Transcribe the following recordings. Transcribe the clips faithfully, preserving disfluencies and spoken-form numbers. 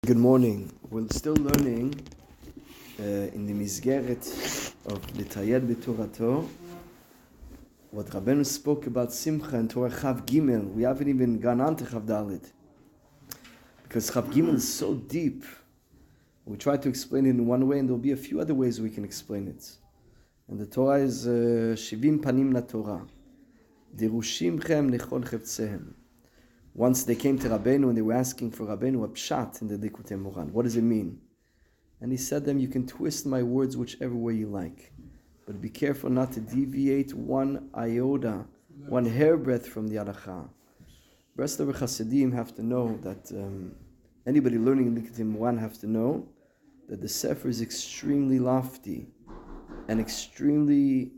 Good morning. We're still learning uh, in the Mizgeret of L'Tayed B'Torato what Rabbeinu spoke about Simcha and Torah Chav Gimel. We haven't even gone on to Chav Dalet because Chav Gimel is so deep. We try to explain it in one way, and there'll be a few other ways we can explain it. And the Torah is Shivim Panim La Torah, Derushimchem Nechol Chevtsehem. Once they came to Rabbeinu and they were asking for Rabbeinu a pshat in the Likutei Moran. What does it mean? And he said to them, you can twist my words whichever way you like, but be careful not to deviate one iota, one hairbreadth from the halacha. Breslauer Chassidim have to know that um, anybody learning Likutei Moran have to know that the Sefer is extremely lofty and extremely,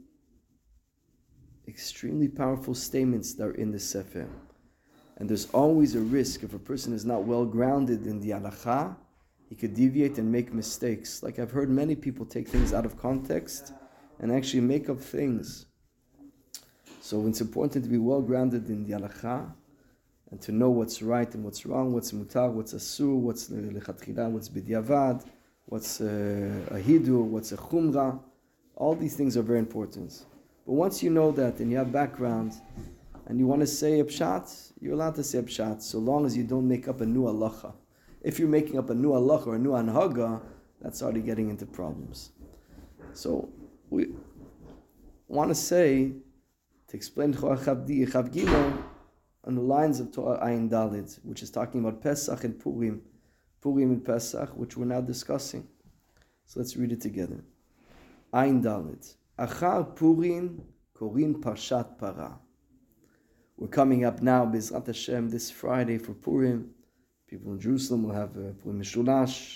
extremely powerful statements that are in the Sefer. And there's always a risk if a person is not well grounded in the halacha, he could deviate and make mistakes. Like I've heard many people take things out of context and actually make up things. So it's important to be well grounded in the halacha and to know what's right and what's wrong, what's mutar, what's asur, what's lechatchila, what's b'diavad, what's a hidur, what's a chumra. All these things are very important. But once you know that and you have background, and you want to say a pshat, you're allowed to say a pshat, so long as you don't make up a new halacha. If you're making up a new halacha or a new anhaga, that's already getting into problems. So we want to say, to explain Torah Chav Gimel on the lines of Torah Ayin Daled, which is talking about Pesach and Purim, Purim and Pesach, which we're now discussing. So let's read it together. Ayin Daled. Achar Purim korin Parshat Para. We're coming up now, Bezrat Hashem, this Friday for Purim. People in Jerusalem will have uh, Purim Mishulash.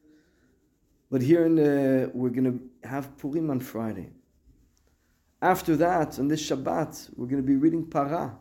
But here in the, we're going to have Purim on Friday. After that, on this Shabbat, we're going to be reading Para.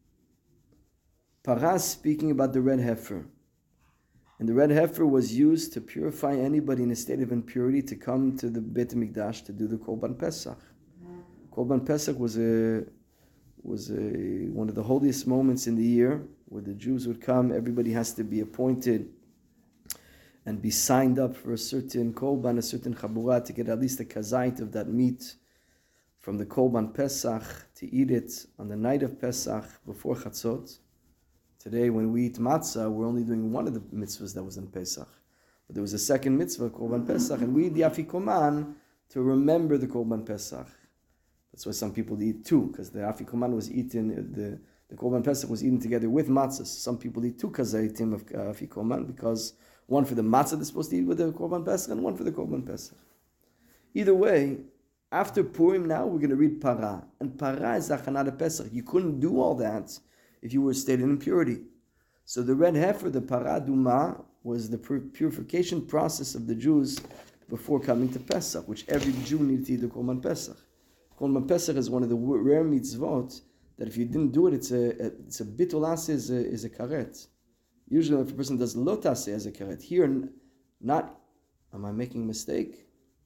Para is speaking about the red heifer. And the red heifer was used to purify anybody in a state of impurity to come to the Beit HaMikdash to do the Korban Pesach. Korban Pesach was a... was a, one of the holiest moments in the year where the Jews would come. Everybody has to be appointed and be signed up for a certain korban, a certain chabura, to get at least a kazait of that meat from the korban Pesach, to eat it on the night of Pesach before Chatzot. Today when we eat matzah, we're only doing one of the mitzvahs that was in Pesach. But there was a second mitzvah, korban Pesach, and we eat the afikoman to remember the korban Pesach. That's why some people eat two, because the afikoman was eaten, the, the korban pesach was eaten together with matzahs. Some people eat two kazaitim of uh, afikoman, because one for the matzah they're supposed to eat with the korban pesach, and one for the korban pesach. Either way, after Purim now, we're going to read Para. And Para is Achanat Pesach. You couldn't do all that if you were stated in impurity. So the red heifer, the Para Duma, was the purification process of the Jews before coming to Pesach, which every Jew needed to eat the korban pesach. Korban Pesach is one of the rare mitzvot that if you didn't do it, it's a it's a bitul aseh is a, is a karet. Usually, if a person does lo taseh as a karet, here, not. Am I making a mistake?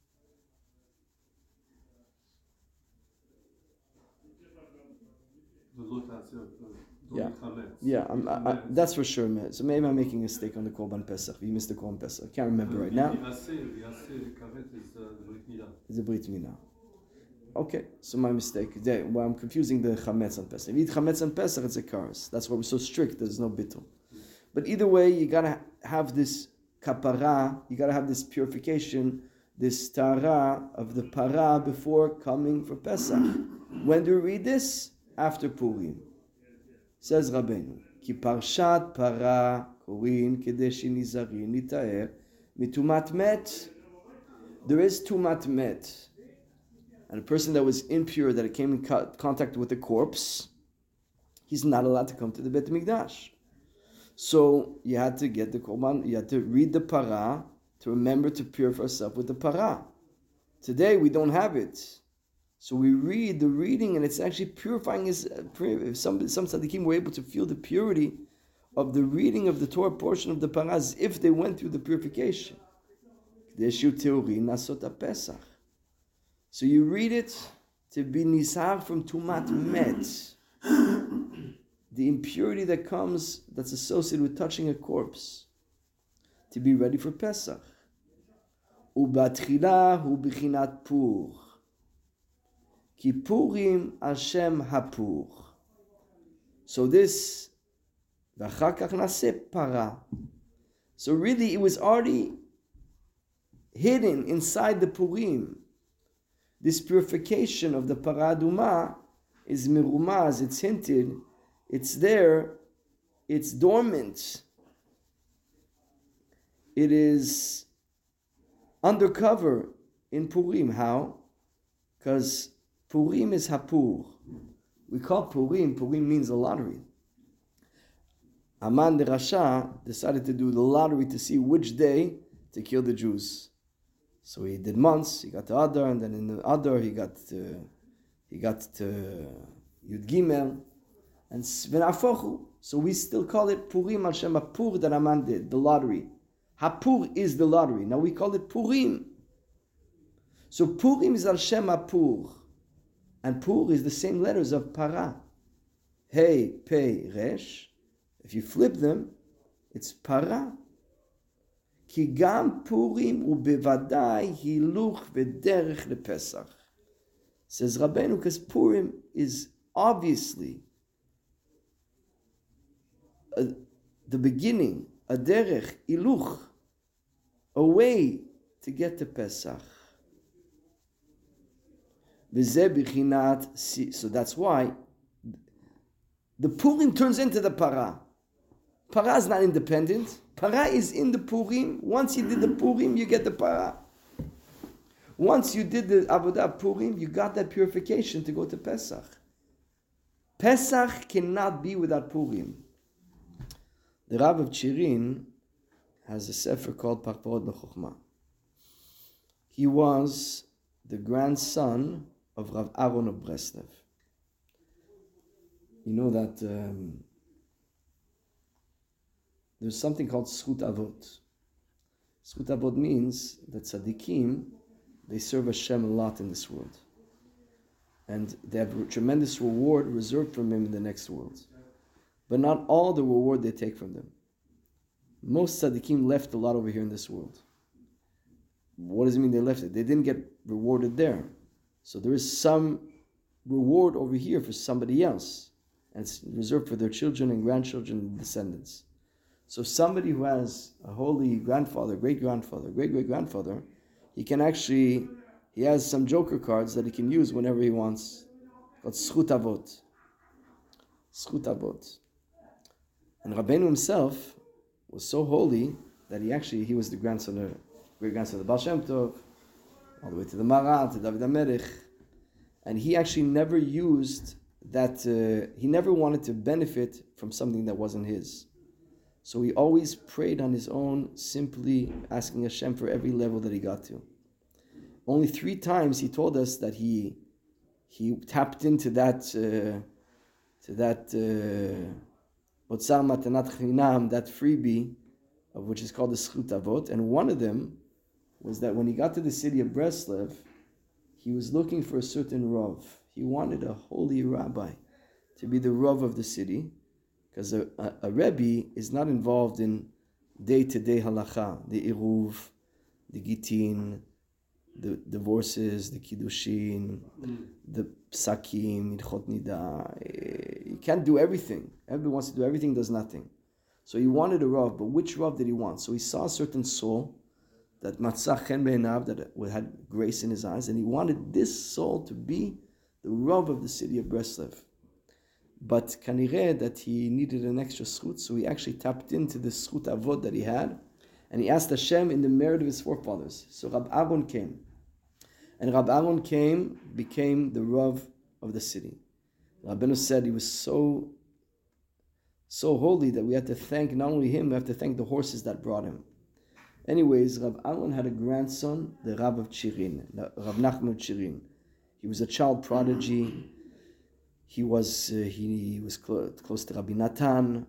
Yeah, yeah, I'm, I, I, that's for sure. Man. So maybe I'm making a mistake on the Korban Pesach. You missed the Korban Pesach. I can't remember right now. It's a Brit Milah. Okay, so my mistake. Well, I'm confusing the chametz on Pesach. If you eat chametz on Pesach, it's a kares. That's why we're so strict. There's no bittul. But either way, you gotta have this kapara. You gotta have this purification, this tara of the para before coming for Pesach. When do we read this? After Purim. Says Rabbeinu, Ki parshat para korin kedeshi nizarin nitaer mitumat met. There is tumat met. And a person that was impure, that it came in contact with a corpse, he's not allowed to come to the Beit HaMikdash. So you had to get the korban, you had to read the para to remember to purify yourself with the para. Today we don't have it. So we read the reading and it's actually purifying his, uh, some, some tzaddikim were able to feel the purity of the reading of the Torah portion of the para as if they went through the purification. So you read it to be nizhar from tumat met, the impurity that comes, that's associated with touching a corpse. to be ready for Pesach. Ubatchila hu bichinat pur. Ki Purim Hashem hapur. So this, v'achar kach naseh para. So really, it was already hidden inside the Purim. This purification of the para aduma is mirumaz, it's hinted, it's there, it's dormant. It is undercover in Purim. How? Because Purim is hapur. We call Purim, Purim means a lottery. Haman the Rasha decided to do the lottery to see which day to kill the Jews. So he did months, he got to Adar, and then in the Adar he got to, he got to Yud Gimel, and Svenafochu. So we still call it Purim al Shem Hapur that Haman did, the lottery. Hapur is the lottery. Now we call it Purim. So Purim is al Shem Hapur. And Pur is the same letters of Para. Hey, Pei, Resh. If you flip them, it's Para. Ki gam Purim ubevadai hiluch v'derech lePesach. Says Rabbeinu, because Purim is obviously a, the beginning, a derech, iluch, a way to get to Pesach. So that's why the Purim turns into the Para. Para is not independent. Para is in the Purim. Once you did the Purim, you get the Para. Once you did the Avodah Purim, you got that purification to go to Pesach. Pesach cannot be without Purim. The Rav of Chirin has a sefer called Parparot B'Chokhmah. He was the grandson of Rav Aaron of Breslev. You know that um, there's something called Zchut Avot. Zchut Avot means that tzaddikim, they serve Hashem a lot in this world. And they have a tremendous reward reserved for them in the next world. But not all the reward they take from them. Most tzaddikim left a lot over here in this world. What does it mean they left it? They didn't get rewarded there. So there is some reward over here for somebody else. And it's reserved for their children and grandchildren and descendants. So somebody who has a holy grandfather, great-grandfather, great-great-grandfather, he can actually, he has some joker cards that he can use whenever he wants. Called Zchut Avot. Zchut Avot. And Rabbeinu himself was so holy that he actually, he was the grandson of, great-grandson of the Baal Shem Tov, all the way to the Marat, to David HaMelech. And he actually never used that, uh, he never wanted to benefit from something that wasn't his. So he always prayed on his own, simply asking Hashem for every level that he got to. Only three times he told us that he he tapped into that, uh, to that Otzar Matanat Chinam, that freebie, of which is called the Zchut Avot. And one of them was that when he got to the city of Breslev, he was looking for a certain Rav. He wanted a holy rabbi to be the Rav of the city, because a, a, a Rebbe is not involved in day-to-day halacha, the Iruv, the Gitin, the divorces, the Kiddushin, mm. the Psakim, Idchot Nida. He can't do everything. Everybody wants to do everything, does nothing. So he wanted a Rav, but which Rav did he want? So he saw a certain soul that Matzah Chen Be'einav, that had grace in his eyes, and he wanted this soul to be the Rav of the city of Breslev. But kanireh that he needed an extra zchut, so he actually tapped into the zchut avot that he had, and he asked Hashem in the merit of his forefathers. So Rab Aaron came, and Rab Aaron came, became the Rav of the city. Rabbeinu said he was so, so holy that we had to thank not only him, we have to thank the horses that brought him. Anyways, Rab Aaron had a grandson, the Rav of Chirin, Rav Nachman of Chirin. He was a child prodigy. He was uh, he was close, close to Rabbi Natan.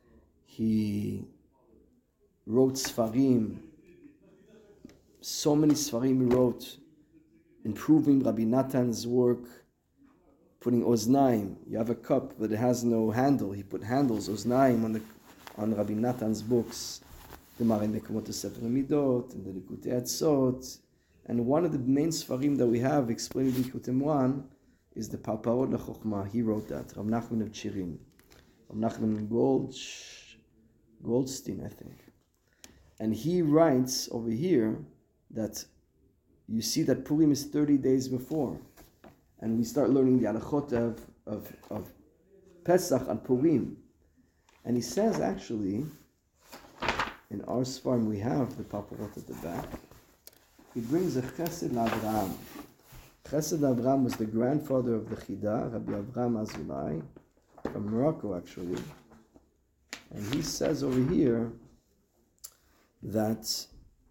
He wrote Sfarim. So many Sfarim he wrote, improving Rabbi Natan's work, putting Oznaim. You have a cup, but it has no handle. He put handles, Oznaim, on the on Rabbi Natan's books. Gemara in Mekomot Sefer Midot, and the Likutei Atzot. And one of the main Sfarim that we have explaining Likutei Moharan is the Parparot LaChokhmah. He wrote that. Rav Nachman of Chirin. Rav Nachman Gold, Goldstein, I think. And he writes over here that you see that Purim is thirty days before. And we start learning the halachot of, of, of Pesach and Purim. And he says, actually, in our Sfarim we have the Parparot at the back. He brings a Chesed Avraham. Chesed Avraham was the grandfather of the Chida, Rabbi Avraham Azulai, from Morocco actually. And he says over here that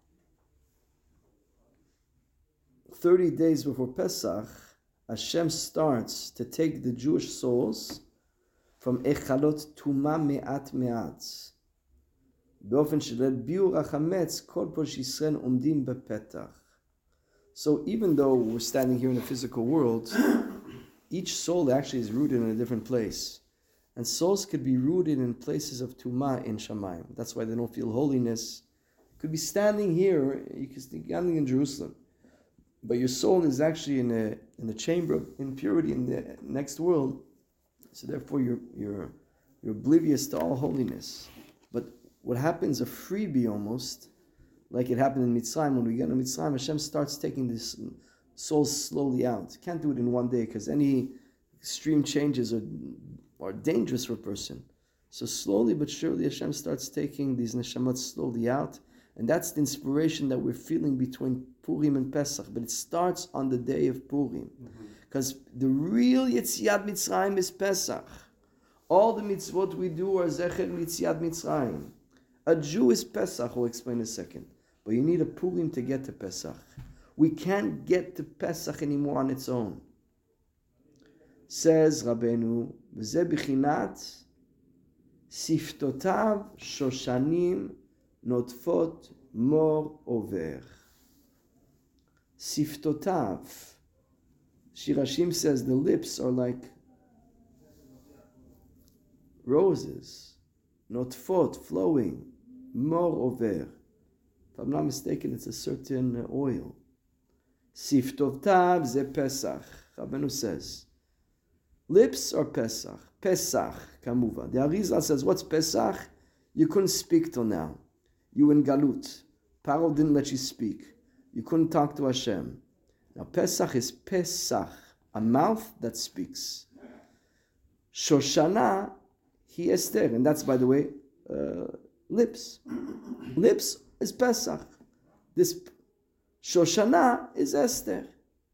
thirty days before Pesach, Hashem starts to take the Jewish souls from Echalot Tuma Me'at Me'at. באופן שלביאור החמץ כל פוש ישראל עומדים בפתח. So even though we're standing here in the physical world, each soul actually is rooted in a different place. And souls could be rooted in places of Tumah in Shamayim. That's why they don't feel holiness. You could be standing here, you could be standing in Jerusalem, but your soul is actually in a in a chamber of impurity in the next world. So therefore you're you're you're oblivious to all holiness. But what happens, a freebie almost, like it happened in Mitzrayim. When we get to Mitzrayim, Hashem starts taking this souls slowly out. Can't do it in one day because any extreme changes are, are dangerous for a person. So slowly but surely Hashem starts taking these neshamot slowly out. And that's the inspiration that we're feeling between Purim and Pesach. But it starts on the day of Purim. Because mm-hmm. the real Yetziat Mitzrayim is Pesach. All the mitzvot we do are Zecher Yetziat Mitzrayim. A Jew is Pesach, we'll explain in a second. But you need a Purim to get to Pesach. We can't get to Pesach anymore on its own. Says Rabbeinu, V'zeh b'chinat siftotav shoshanim notfot mor over. Siftotav. Shirashim says the lips are like roses, notfot, flowing, mor over. If I'm not mistaken, it's a certain oil. Siftotav ze Pesach. Rabbeinu says, lips are Pesach. Pesach, kamuva. The Arizal says, what's Pesach? You couldn't speak till now. You in Galut. Paro didn't let you speak. You couldn't talk to Hashem. Now Pesach is Pesach, a mouth that speaks. Shoshana, he Esther. And that's, by the way, uh, lips. Lips is Pesach. This Shoshana is Esther.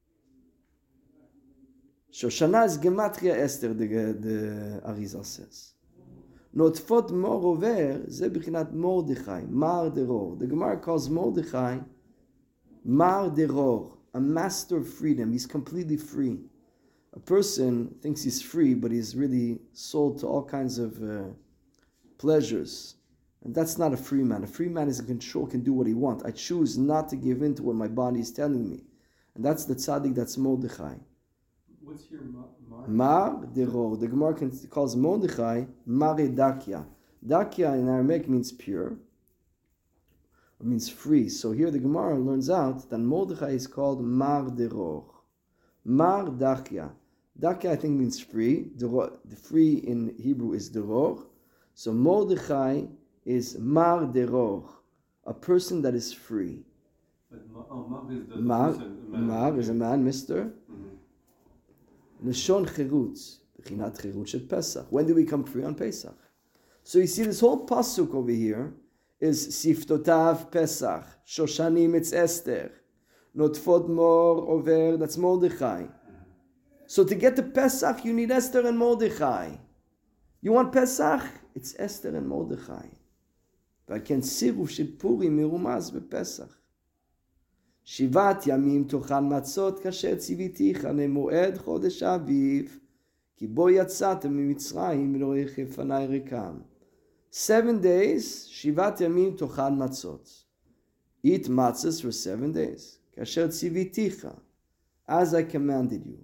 Shoshana is Gematria Esther, the, the Arizal says. Notfot mor over, ze b'chinat Mordechai, Mar Deror. The Gemara calls Mordechai Mar Deror, a master of freedom. He's completely free. A person thinks he's free, but he's really sold to all kinds of uh, pleasures. And that's not a free man. A free man is in control, can do what he wants. I choose not to give in to what my body is telling me. And that's the tzaddik, that's Mordechai. What's your mar? Mar deror. The Gemara calls Mordechai Mare Dakia. Dakia in Aramaic means pure, or means free. So here the Gemara learns out that Mordechai is called Mar deror. Mar Dakia. Dakia I think means free. The free in Hebrew is deror. So Mordechai is Mar deror, a person that is free. But oh, Mar is the Mar, person, man. Mar is a man, mister. Mm-hmm. Neshon Cherutz, B'chinat Cherutz Shel Pesach. When do we come free? On Pesach. So you see this whole pasuk over here is Siftotav Pesach, Shoshanim it's Esther, Notfot Mor over, that's Mordechai. So to get to Pesach, you need Esther and Mordechai. You want Pesach? It's Esther and Mordechai. ועל כן סירוב של פורים מרומז בפסח. שבעת ימים תאכל מצות כאשר ציוויתיך למועד חודש האביב, כי בו יצאתם ממצרים ולא יחף לפני ריקם. Seven days, שבעת ימים תאכל מצות. Eat matzahs for seven days. כאשר ציוויתיך, as I commanded you.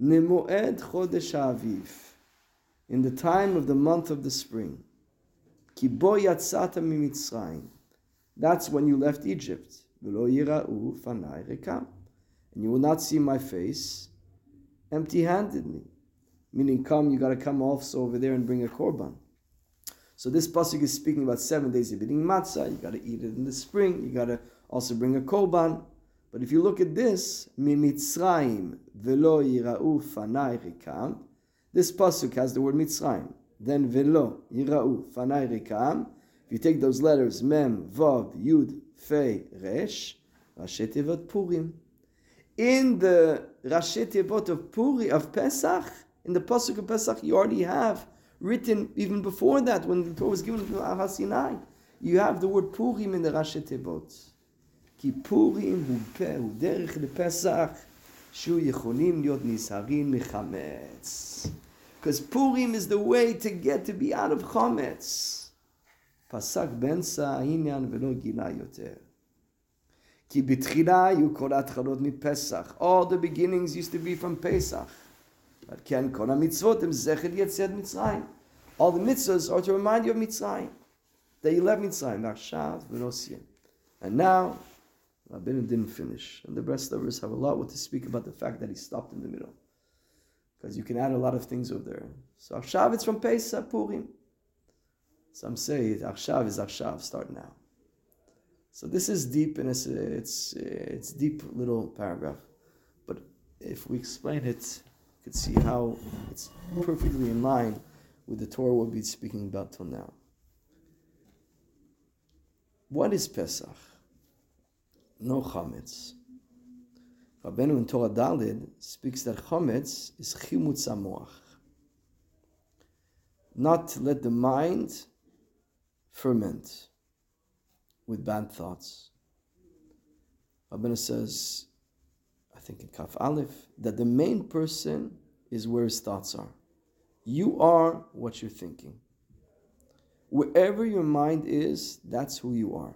למועד חודש האביב, in the time of the month of the spring. Ki bo yatzata mimitzrayim. That's when you left Egypt. V'lo yira'u fanai rekam. And you will not see my face empty-handedly. Meaning, come, you got to come also over there and bring a korban. So this pasuk is speaking about seven days of eating matzah. You got to eat it in the spring. You got to also bring a korban. But if you look at this, mimitzrayim velo yira'u fanai rekam. This pasuk has the word mitzrayim. Then velo yira'u fanai rekam. If you take those letters, mem, vav, yud, fei, resh, rashi tevot purim. In the rashi tevot of Puri of Pesach, in the pasuk of Pesach, you already have written even before that, when the Torah was given to Har Sinai, you have the word Purim in the rashi tevot. Ki Purim hu pe hu derech lePesach shu yecholim liot nizharin mechametz. Because Purim is the way to get to be out of chametz. Pasak bensa inyan velo gila yoter. Ki b'tchila yu kol atchalot miPesach. All the beginnings used to be from Pesach. But ken kol hamitzvot em zecher yetziat Mitzrayim. All the mitzvahs are to remind you of Mitzrayim, that you left Mitzrayim. V'achshav v'nosiyim. And now, Rabbeinu didn't finish. And the rest of us have a lot what to speak about the fact that he stopped in the middle. Because you can add a lot of things over there. So Achshav, it's from Pesach, Purim. Some say Achshav is Achshav, start now. So this is deep, and it's it's it's deep little paragraph. But if we explain it, you can see how it's perfectly in line with the Torah we'll be speaking about till now. What is Pesach? No chametz. Rabbeinu in Torah Daled speaks that chametz is chimutz hamoach. Not to let the mind ferment with bad thoughts. Rabbeinu says, I think in Kaf Aleph, that the main person is where his thoughts are. You are what you're thinking. Wherever your mind is, that's who you are.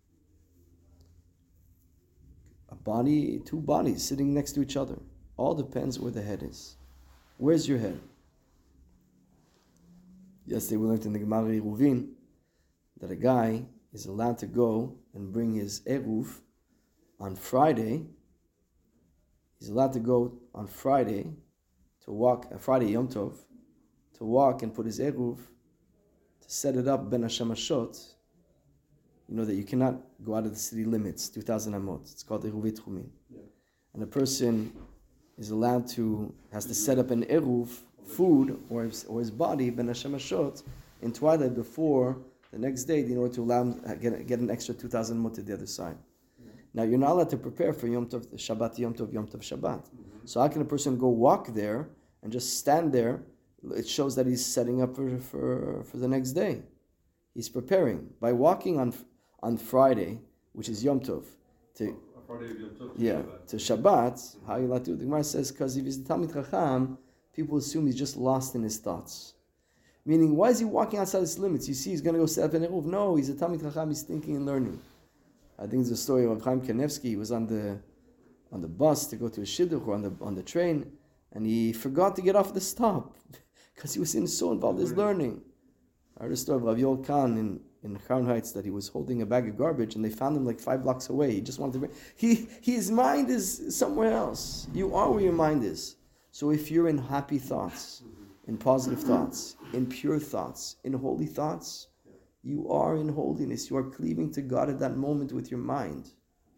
A body, two bodies sitting next to each other. All depends where the head is. Where's your head? Yesterday we learned in the Gemara Eruvin that a guy is allowed to go and bring his eruv on Friday. He's allowed to go on Friday to walk, uh, Friday Yom Tov, to walk and put his eruv, to set it up ben Hashamashot. You know that you cannot go out of the city limits, two thousand amot. It's called Eruvit Chumin. Yeah. And a person is allowed to, has to set up an eruv, food, or his, or his body, ben Hashamashot, in twilight before the next day, in order to allow him to get, get an extra two thousand amot to the other side. Yeah. Now, you're not allowed to prepare for Yom Tov, Shabbat, Yom Tov, Yom Tov, Shabbat. Mm-hmm. So how can a person go walk there and just stand there? It shows that he's setting up for, for, for the next day. He's preparing. By walking on on Friday, which is Yom Tov, to, Friday of Yom Tov to yeah, Shabbat. to Shabbat, how you like to do? The Gemara says, because if he's the Talmid Chacham, people assume he's just lost in his thoughts. Meaning, why is he walking outside his limits? You see, he's going to go set up an eruv. No, he's a Talmid Chacham, he's thinking and learning. I think it's the story of Chaim Kanevsky. He was on the on the bus to go to a shidduch, or on the on the train, and he forgot to get off the stop because he was in, so involved in his learning. I heard a story of Rav Yol Khan in, in Crown Heights that he was holding a bag of garbage and they found him like five blocks away. He just wanted to bring... He, his mind is somewhere else. You are where your mind is. So if you're in happy thoughts, in positive thoughts, in pure thoughts, in holy thoughts, you are in holiness. You are cleaving to God at that moment with your mind.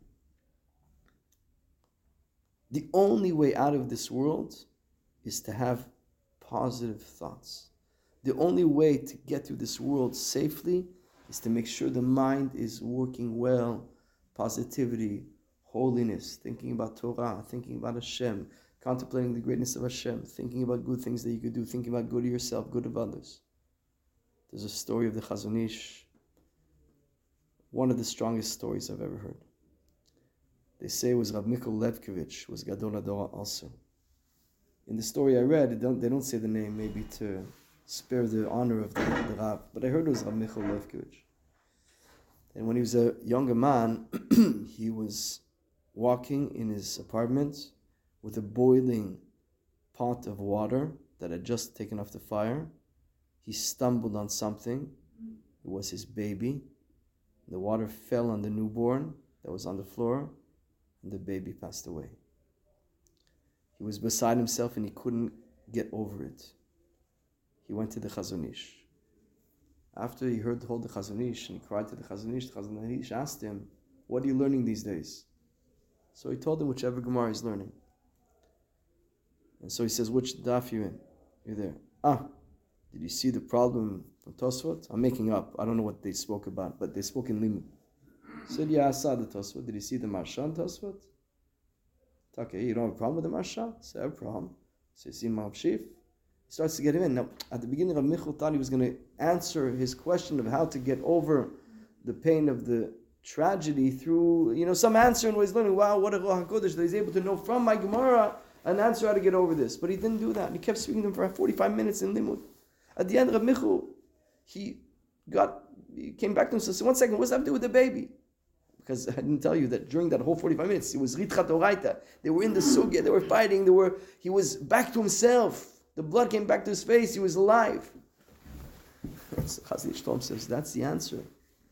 The only way out of this world is to have positive thoughts. The only way to get through this world safely is to make sure the mind is working well. Positivity, holiness, thinking about Torah, thinking about Hashem, contemplating the greatness of Hashem, thinking about good things that you could do, thinking about good of yourself, good of others. There's a story of the Chazon Ish, one of the strongest stories I've ever heard. They say it was Rav Mikol Levkovich, was Gadol Hador also. In the story I read, they don't, they don't say the name, maybe to spare the honor of the, the Rav, but I heard it was Rav Mikol Levkovich. And when he was a younger man, he was walking in his apartment with a boiling pot of water that had just taken off the fire. He stumbled on something It was his baby. The water fell on the newborn that was on the floor, and the baby passed away. He was beside himself and he couldn't get over it. He went to the Chazon Ish. After he heard the whole the Chazon Ish and he cried to the Chazon Ish, the Chazon Ish asked him, "What are you learning these days?" So he told him whichever Gemara he's learning. And so he says, "Which daf you in?" You're there. Ah, did you see the problem from Tosfot? I'm making up. I don't know what they spoke about, but they spoke in Limud. He said, "Yeah, I saw the Tosfot. Did you see the Marsha on Tosfot?" Okay, you don't have a problem with the Marsha? I said, "I have a problem." So you see Mahav Shif? He starts to get him in. Now, at the beginning of Michal thought he was going to answer his question of how to get over the pain of the tragedy through, you know, some answer, and he's learning, wow, what a Ruach HaKodesh that he's able to know from my Gemara an answer how to get over this. But he didn't do that. And he kept speaking to him for forty-five minutes in Limud. At the end of Michal, he got, he came back to him and said, "One second, what's that to do with the baby?" Because I didn't tell you that during that whole forty-five minutes, it was Ritchat Oraita. They were in the sugya, they were fighting, they were, he was back to himself. The blood came back to his face, he was alive. Chazon Ish Tom says, that's the answer.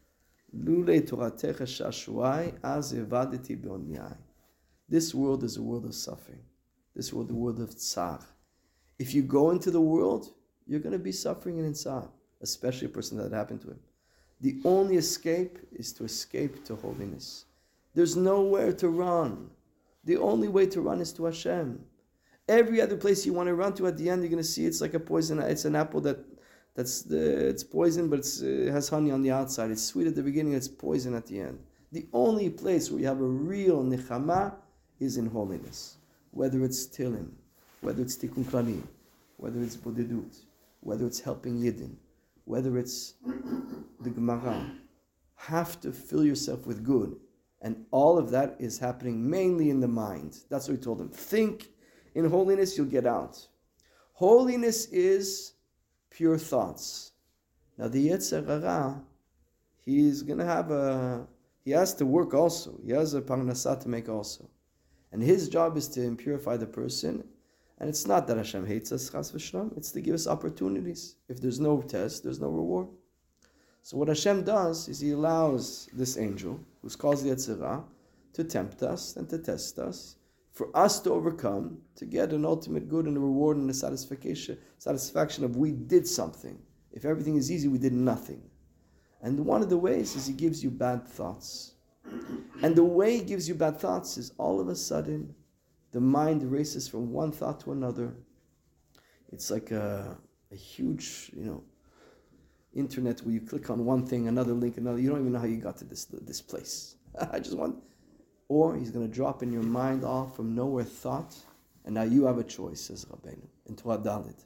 This world is a world of suffering. This world is a world of tsar. If you go into the world, you're going to be suffering and in tsar, especially a person that happened to him. The only escape is to escape to holiness. There's nowhere to run. The only way to run is to Hashem. Every other place you want to run to, at the end, you're going to see it's like a poison. It's an apple that that's the, it's poison, but it's, uh, it has honey on the outside. It's sweet at the beginning, it's poison at the end. The only place where you have a real nechama is in holiness. Whether it's tilim, whether it's tikkun klalim, whether it's bodedut, whether it's helping yidden, whether it's the Gemara, have to fill yourself with good. And all of that is happening mainly in the mind. That's what he told him. Think in holiness, you'll get out. Holiness is pure thoughts. Now the Yetzer Hara, he's going to have a, he has to work also. He has a parnasah to make also. And his job is to impurify the person. And it's not that Hashem hates us, chas v'shalom. It's to give us opportunities. If there's no test, there's no reward. So what Hashem does is He allows this angel, who's called the Yetzer Hara, to tempt us and to test us, for us to overcome, to get an ultimate good and a reward and a satisfaction, satisfaction of we did something. If everything is easy, we did nothing. And one of the ways is He gives you bad thoughts. And the way He gives you bad thoughts is all of a sudden, the mind races from one thought to another. It's like a, a huge, you know, internet where you click on one thing, another link, another. You don't even know how you got to this this place. I just want. Or He's going to drop in your mind off from nowhere thought, and now you have a choice, says Rabbeinu, in Torah Dalit.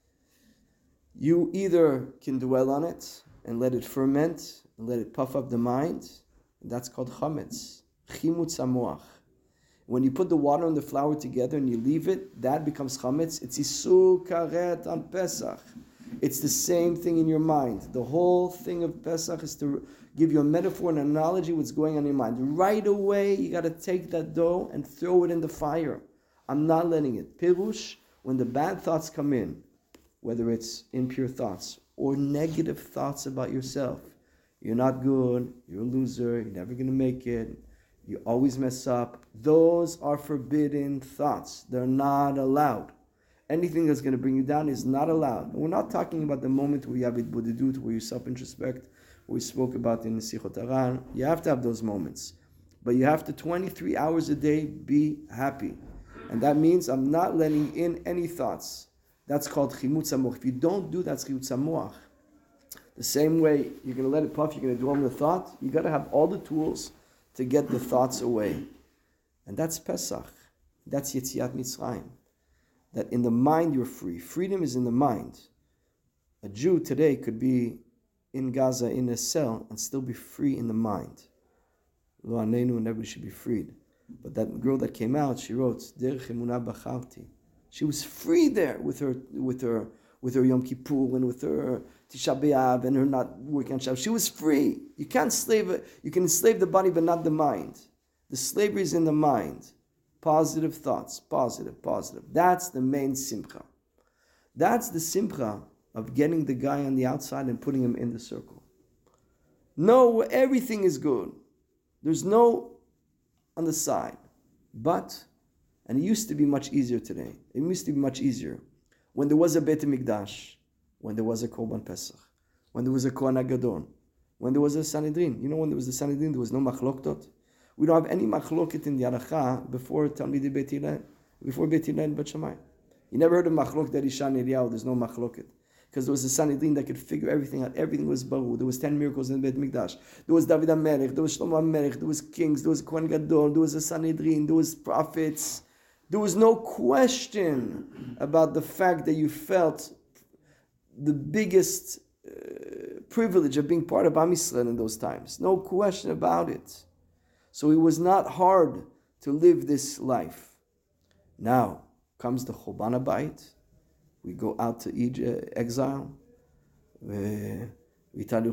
You either can dwell on it and let it ferment and let it puff up the mind, and that's called chametz, chimutz hamoach. When you put the water and the flour together and you leave it, that becomes chametz. It's isur karet on Pesach. It's the same thing in your mind. The whole thing of Pesach is to give you a metaphor and analogy what's going on in your mind. Right away, you got to take that dough and throw it in the fire. I'm not letting it. Pirush, when the bad thoughts come in, whether it's impure thoughts or negative thoughts about yourself, you're not good, you're a loser, you're never going to make it, you always mess up. Those are forbidden thoughts. They're not allowed. Anything that's going to bring you down is not allowed. And we're not talking about the moment where you have it bodedut, where you self-introspect, we spoke about in the Sichot Haran. You have to have those moments. But you have to twenty-three hours a day be happy. And that means I'm not letting in any thoughts. That's called chimutz hamoach. If you don't do that, it's chimutz hamoach. The same way you're going to let it puff, you're going to dwell on the thought, you got to have all the tools to get the thoughts away. And that's Pesach. That's Yetziat Mitzrayim. That in the mind you're free. Freedom is in the mind. A Jew today could be in Gaza in a cell and still be free in the mind. Lo anenu, and everybody should be freed. But that girl that came out, she wrote, Derech emunah bacharti. She was free there with her with her with her Yom Kippur and with her Tisha B'Av and her not working on Shabbat. She was free. You can't slave it. You can enslave the body but not the mind. The slavery is in the mind. Positive thoughts, positive, positive. That's the main simcha. That's the simcha of getting the guy on the outside and putting him in the circle. No, everything is good. There's no on the side. But, and it used to be much easier today. It used to be much easier. When there was a Beit HaMikdash, when there was a Korban Pesach, when there was a Kohen HaGadol, when there was a Sanhedrin. You know, when there was a Sanhedrin, there was no machloktot. We don't have any machloket in the Halacha before Talmidei Beit Hillel, before Beit Hillel and Beit Shammai. You never heard of machlok that Isha and Eliyahu. There's no machloket. Because there was a Sanhedrin that could figure everything out. Everything was baruch. There was ten miracles in the Beit Mikdash. There was David HaMelech. There was Shlomo HaMelech. There was kings. There was Kohen Gadol. There was a Sanhedrin. There was prophets. There was no question about the fact that you felt the biggest uh, privilege of being part of Am Yisrael in those times. No question about it. So it was not hard to live this life. Now comes the Churban HaBayit. We go out to Egypt, exile. We're stuck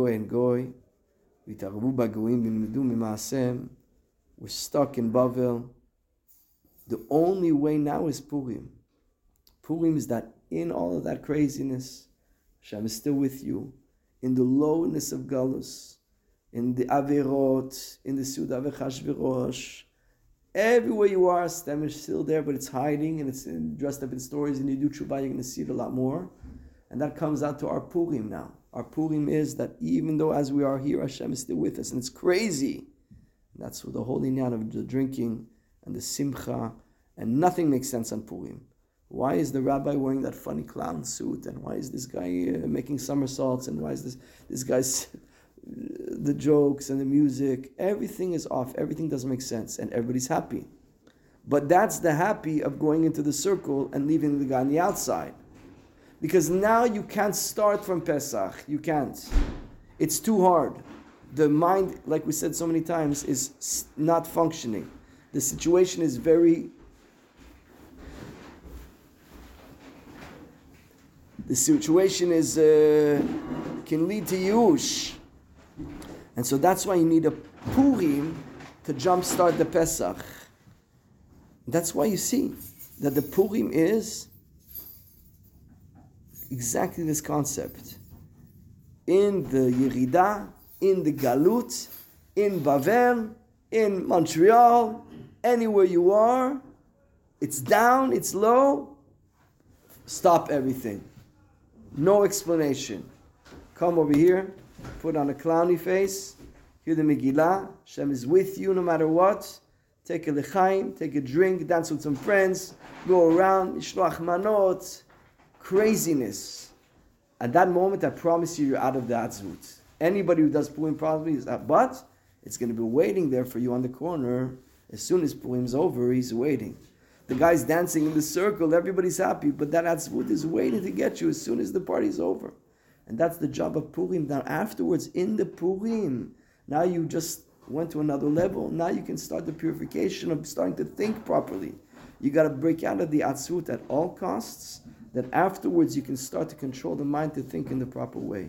in Bavel. The only way now is Purim. Purim is that in all of that craziness, Hashem is still with you. In the lowness of Galus, in the Averot, in the Suda V'Chashverosh, everywhere you are, Stem is still there, but it's hiding and it's dressed up in stories, and you do tshuva, you're going to see it a lot more. And that comes out to our Purim now. Our Purim is that even though as we are here, Hashem is still with us, and it's crazy. That's what the whole inyan of the drinking and the simcha, and nothing makes sense on Purim. Why is the rabbi wearing that funny clown suit, and why is this guy uh, making somersaults, and why is this this guy's the jokes and the music? Everything is off. Everything doesn't make sense, and everybody's happy. But that's the happy of going into the circle and leaving the guy on the outside, because now you can't start from Pesach. You can't. It's too hard. The mind, like we said so many times, is not functioning. The situation is very, the situation is, uh, can lead to Yush. And so that's why you need a Purim to jumpstart the Pesach. That's why you see that the Purim is exactly this concept. In the Yerida, in the Galut, in Bavel, in Montreal, anywhere you are, it's down, it's low, stop everything. No explanation. Come over here, put on a clowny face, hear the Megillah, Hashem is with you no matter what, take a lechaim, take a drink, dance with some friends, go around, mishloach manot, craziness. At that moment, I promise you, you're out of the atzvut. Anybody who does Purim probably is out, but it's going to be waiting there for you on the corner. As soon as Purim's over, he's waiting. The guy's dancing in the circle, everybody's happy, but that atzvut is waiting to get you as soon as the party's over. And that's the job of Purim. Now afterwards, in the Purim, now you just went to another level. Now you can start the purification of starting to think properly. You got to break out of the atzvut at all costs. That afterwards you can start to control the mind to think in the proper way.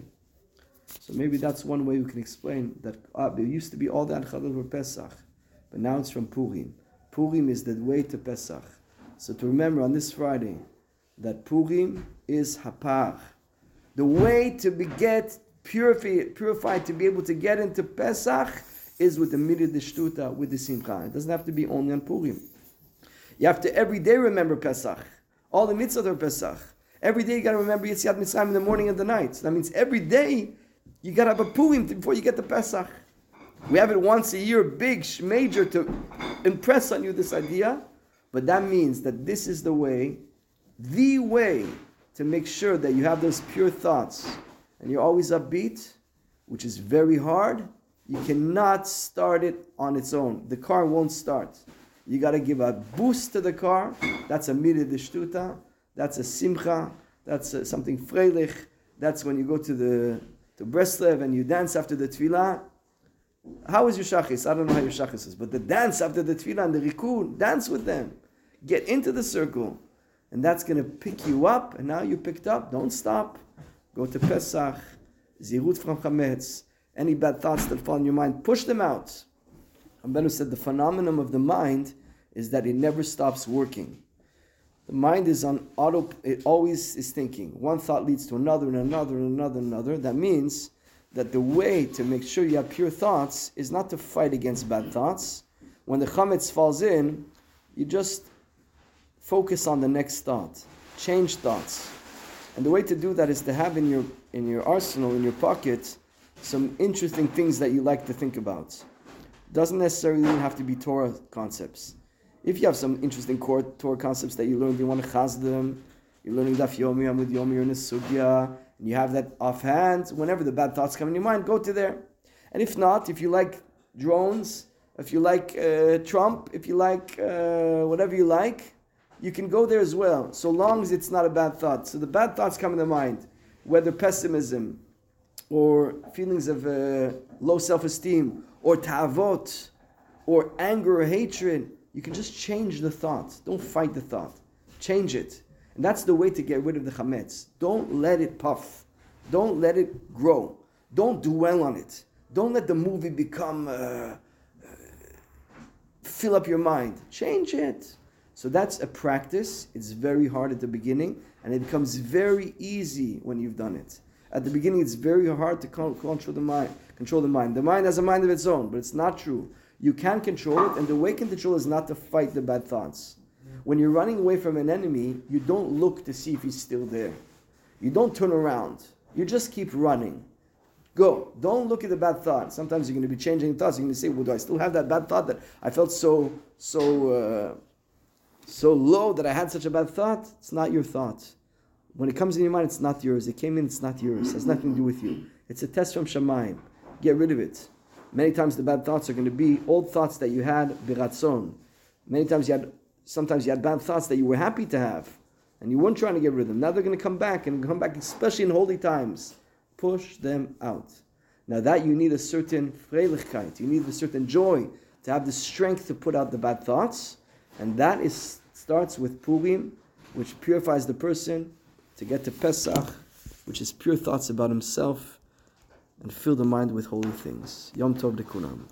So maybe that's one way we can explain that uh, there used to be all that Chadal for Pesach, but now it's from Purim. Purim is the way to Pesach. So to remember on this Friday that Purim is Hapar. The way to be get purified, purified to be able to get into Pesach is with the Midah D'Shtuta, with the Simcha. It doesn't have to be only on Purim. You have to every day remember Pesach. All the mitzvot are Pesach. Every day you got to remember Yetziat Mitzrayim in the morning and the night. So that means every day you got to have a Purim before you get to Pesach. We have it once a year, big, major, to impress on you this idea. But that means that this is the way, the way to make sure that you have those pure thoughts and you're always upbeat, which is very hard. You cannot start it on its own. The car won't start. You got to give a boost to the car. That's a Midah D'Shtuta. That's a Simcha. That's a, something Freilich. That's when you go to the to Breslev and you dance after the Tefillah. How is your Shachis? I don't know how your Shachis is. But the dance after the Tefillah and the Rikud, dance with them. Get into the circle. And that's going to pick you up. And now you picked up. Don't stop. Go to Pesach. Zirut from Chametz. Any bad thoughts that fall in your mind, push them out. Rabbeinu said the phenomenon of the mind is that it never stops working. The mind is on auto, it always is thinking. One thought leads to another and another and another and another. That means that the way to make sure you have pure thoughts is not to fight against bad thoughts. When the chametz falls in, you just focus on the next thought, change thoughts. And the way to do that is to have in your in your arsenal, in your pocket, some interesting things that you like to think about. Doesn't necessarily have to be Torah concepts. If you have some interesting core Torah concepts that you learned, you want to chaz them, you're learning Daf Yomi, Amud Yomi, you're in a sugya, and you have that offhand, whenever the bad thoughts come in your mind, go to there. And if not, if you like drones, if you like uh, Trump, if you like uh, whatever you like, you can go there as well, so long as it's not a bad thought. So the bad thoughts come in the mind, whether pessimism, or feelings of uh, low self-esteem, or ta'avot, or anger or hatred, you can just change the thought. Don't fight the thought. Change it. And that's the way to get rid of the chametz. Don't let it puff. Don't let it grow. Don't dwell on it. Don't let the movie become, uh, uh, fill up your mind. Change it. So that's a practice. It's very hard at the beginning, and it becomes very easy when you've done it. At the beginning, it's very hard to control the mind. Control the mind. The mind has a mind of its own, but it's not true. You can control it, and the way you can control is not to fight the bad thoughts. When you're running away from an enemy, you don't look to see if he's still there. You don't turn around. You just keep running. Go. Don't look at the bad thought. Sometimes you're going to be changing thoughts. You're going to say, well, do I still have that bad thought that I felt so, so, uh, so low that I had such a bad thought? It's not your thought. When it comes in your mind, it's not yours. It came in, it's not yours. It has nothing to do with you. It's a test from Shamayim. Get rid of it. Many times the bad thoughts are going to be old thoughts that you had biratzon. Many times you had, sometimes you had bad thoughts that you were happy to have, and you weren't trying to get rid of them. Now they're going to come back, and come back especially in holy times. Push them out. Now that you need a certain freilichkeit, you need a certain joy to have the strength to put out the bad thoughts, and that is starts with Purim, which purifies the person, to get to Pesach, which is pure thoughts about himself, and fill the mind with holy things. Yom Tov Dekunam.